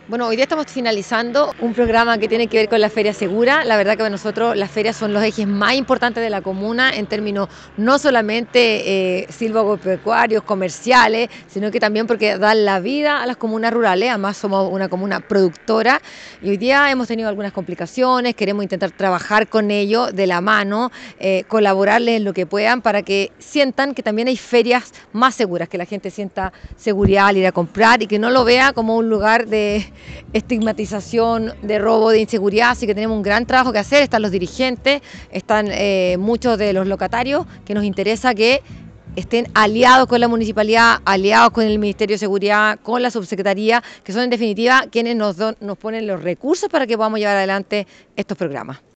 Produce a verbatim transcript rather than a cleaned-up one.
Bueno, hoy día estamos finalizando un programa que tiene que ver con la Feria Segura. La verdad que para nosotros las ferias son los ejes más importantes de la comuna en términos no solamente eh, silvagropecuarios, comerciales, sino que también porque dan la vida a las comunas rurales. Además somos una comuna productora y hoy día hemos tenido algunas complicaciones, queremos intentar trabajar con ellos de la mano, eh, colaborarles en lo que puedan para que sientan que también hay ferias más seguras, que la gente sienta seguridad al ir a comprar y que no lo vea como un lugar de estigmatización, de robo, de inseguridad. Así que tenemos un gran trabajo que hacer. Están los dirigentes, están eh, muchos de los locatarios, que nos interesa que estén aliados con la municipalidad, aliados con el Ministerio de Seguridad, con la subsecretaría, que son en definitiva quienes nos, don, nos ponen los recursos para que podamos llevar adelante estos programas.